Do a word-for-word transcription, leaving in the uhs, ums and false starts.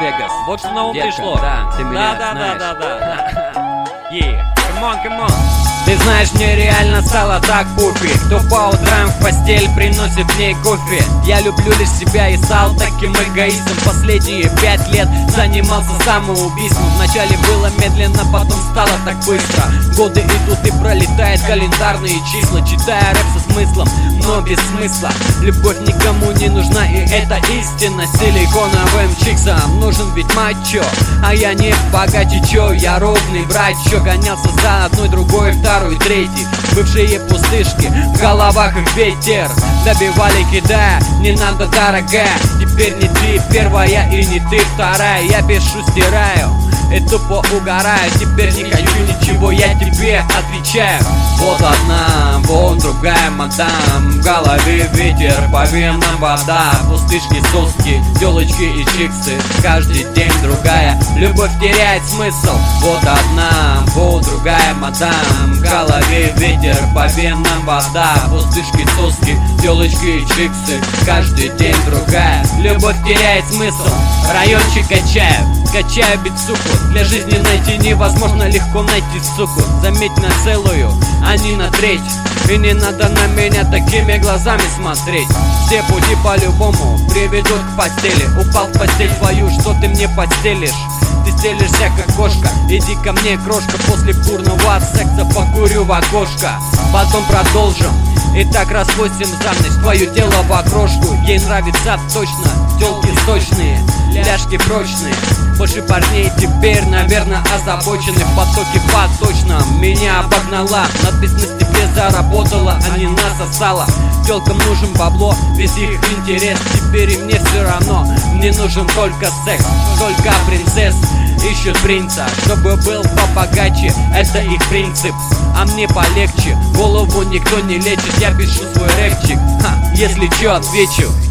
Лас-Вегас. Вот что на ум Детка, пришло. да, ты меня да, знаешь. да, да, да. Yeah, come on, come on. Ты знаешь, мне реально стало так пофиг, кто по утрам в постель приносит мне кофе. Я люблю лишь себя и стал таким эгоистом. Последние пять лет занимался самоубийством. Вначале было медленно, потом стало так быстро. Годы идут и пролетают календарные числа. Читая рэп со смыслом, но без смысла. Любовь никому не нужна, и это истина. Силиконовым чиксам нужен ведь мачо, а я не богаче, чё, я ровный брат, чё. Гонялся за одной, другой, второй, третий. Бывшие пустышки, в головах их ветер. Добивали, кидая, не надо, дорогая. Теперь не ты первая и не ты вторая. Я пишу, стираю и тупо угораю. Теперь не хочу ничего, я тебе отвечаю. Вот одна, вон другая мадам. В голове ветер, по венам вода. Пустышки, соски, телочки и чиксы. Каждый день другая, любовь теряет смысл. Вот одна, вот другая мадам. В голове ветер, по венам вода. Пустышки, соски, телочки и чиксы. Каждый день другая, любовь теряет смысл. Райончик качаю, качаю бит суку. Для жизни найти невозможно, легко найти суку. Заметь, на целую, а не на треть. И не надо на меня такими глазами смотреть. Все пути по-любому приведут к постели. Упал в постель твою, что ты мне постелишь? Ты стелишься как кошка, иди ко мне, крошка. После бурного секса покурю в окошко. Потом продолжим. Итак, распустим за ночь твое тело в окрошку. Ей нравится точно, тёлки сочные, ляжки прочные. Больше парней теперь, наверное, озабочены. В потоке поточно меня обогнала. Надпись на стекле заработала, а не насосала. Тёлкам нужен бабло, весь их интерес. Теперь и мне все равно, мне нужен только секс. Только принцесс ищут принца, чтобы был побогаче, это их принцип. А мне полегче, голову никто не лечит. Я пишу свой рэпчик, ха, если чё, отвечу.